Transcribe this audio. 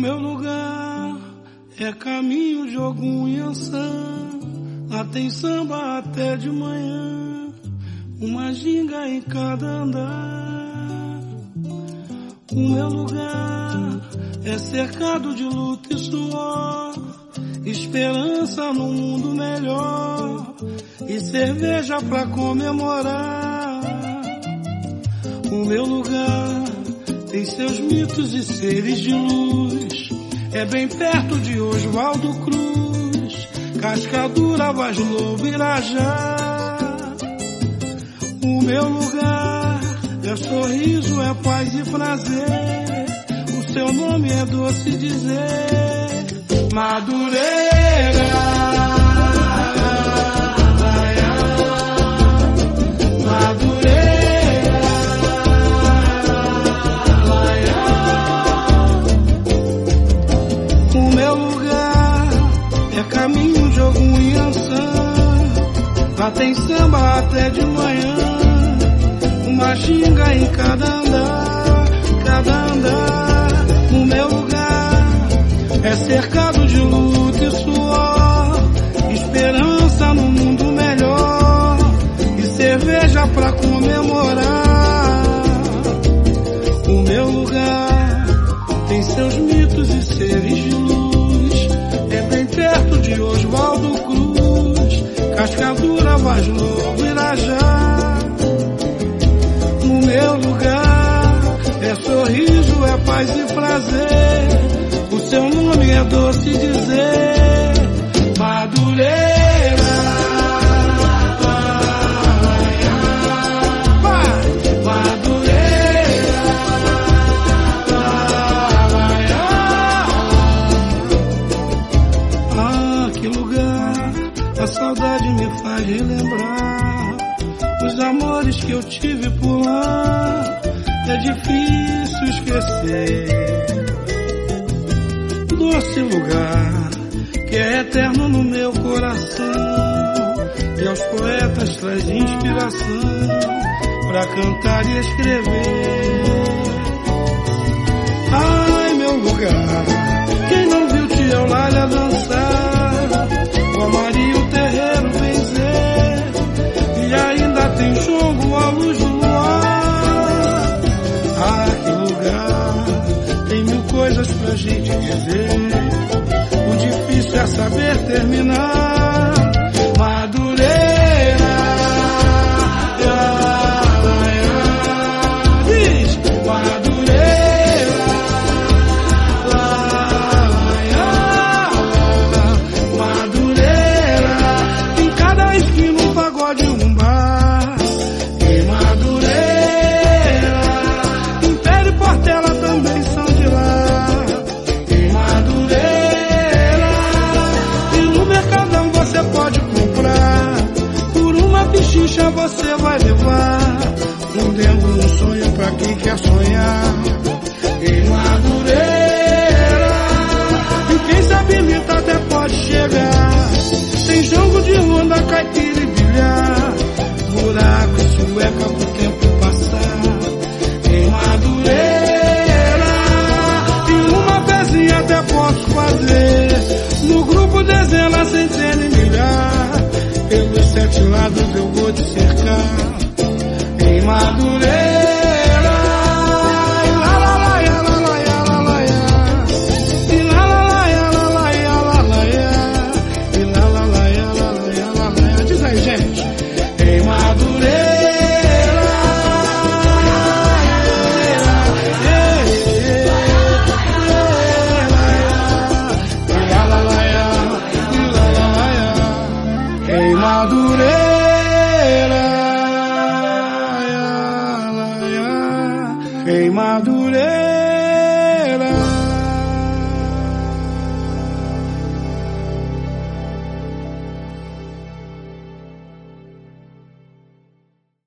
meu lugar é caminho de Ogum e Ançã. Lá tem samba até de manhã, uma ginga em cada andar. O meu lugar é cercado de luta e suor, esperança num mundo melhor e cerveja pra comemorar. O meu lugar tem seus mitos e seres de luz, é bem perto de Oswaldo Cruz, Cascadura, Vaz Lobo, Irajá. O meu lugar é sorriso, é paz e prazer, o seu nome é doce dizer, Madureira. Caminho de Ogum e Ançã, lá tem samba até de manhã, uma ginga em cada andar, cada andar. O meu lugar é cercado de luta e suor, esperança no mundo melhor e cerveja pra comemorar. O meu lugar tem seus mitos e seres de luz, é bem perto de Oswaldo Cruz, Cascadura, Vaz Lobo, Irajá. No meu lugar é sorriso, é paz e prazer, o seu nome é doce dizer, Madureira. A saudade me faz relembrar os amores que eu tive por lá. É difícil esquecer doce lugar que é eterno no meu coração, e aos poetas traz inspiração pra cantar e escrever. Ai, meu lugar, quem não viu Tia Eulália dançar, com Maria o terreiro benzer, e ainda tem jongo à luz do luar. Ah, que lugar, tem mil coisas pra gente dizer, o difícil é saber terminar. Madureira, diz Madureira, Madureira, em cada esquina um pagode, um bar. Em Madureira, Império e Portela também são de lá. Em Madureira, e no Mercadão você pode comprar, por uma pichincha você vai levar, vendendo um sonho pra quem quer sonhar. Em Madureira, e quem sabe imita até pode chegar, tem jogo de ronda, caipira e bilhar, buraco e sueca pro tempo passar. Em Madureira, e uma pezinha até posso fazer, no grupo dezenas, centenas e milhar, pelos 7 lados eu vou te cercar. Em Madureira, diz aí, gente. Em Madureira, em Madureira, em Madureira.